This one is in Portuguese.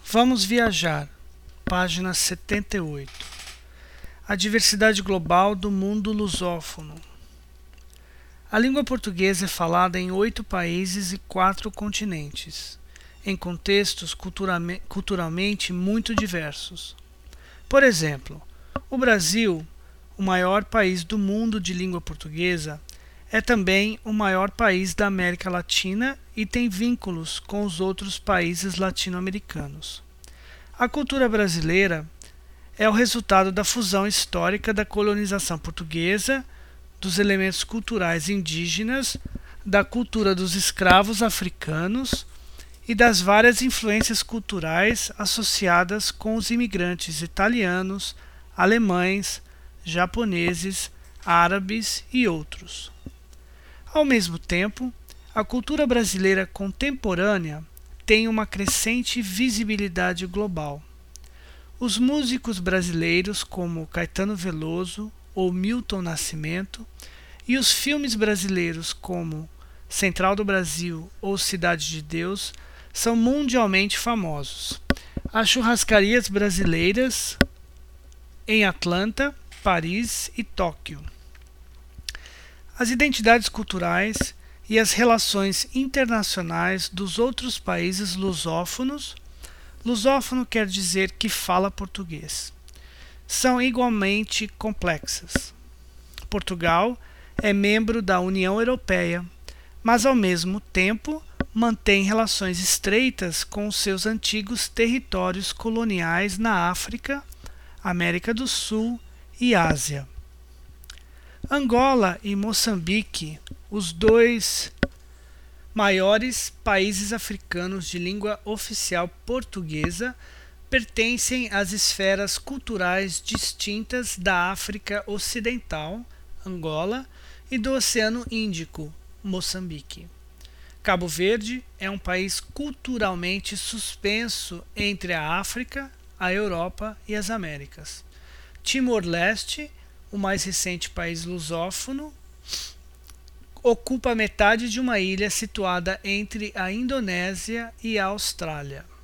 Vamos viajar. Página 78. A diversidade global do mundo lusófono. A língua portuguesa é falada em 8 países e 4 continentes, em contextos culturalmente muito diversos. Por exemplo, o Brasil, o maior país do mundo de língua portuguesa, é também o maior país da América Latina e tem vínculos com os outros países latino-americanos. A cultura brasileira é o resultado da fusão histórica da colonização portuguesa, dos elementos culturais indígenas, da cultura dos escravos africanos e das várias influências culturais associadas com os imigrantes italianos, alemães, japoneses, árabes e outros. Ao mesmo tempo, a cultura brasileira contemporânea tem uma crescente visibilidade global. Os músicos brasileiros como Caetano Veloso ou Milton Nascimento e os filmes brasileiros como Central do Brasil ou Cidade de Deus são mundialmente famosos. As churrascarias brasileiras em Atlanta, Paris e Tóquio. As identidades culturais e as relações internacionais dos outros países lusófonos. Lusófono quer dizer que fala português. São igualmente complexas. Portugal é membro da União Europeia, mas ao mesmo tempo mantém relações estreitas com os seus antigos territórios coloniais na África, América do Sul e Ásia. Angola e Moçambique, os dois maiores países africanos de língua oficial portuguesa, pertencem às esferas culturais distintas da África Ocidental, Angola, e do Oceano Índico, Moçambique. Cabo Verde é um país culturalmente suspenso entre a África, a Europa e as Américas. Timor-Leste, o mais recente país lusófono, ocupa metade de uma ilha situada entre a Indonésia e a Austrália.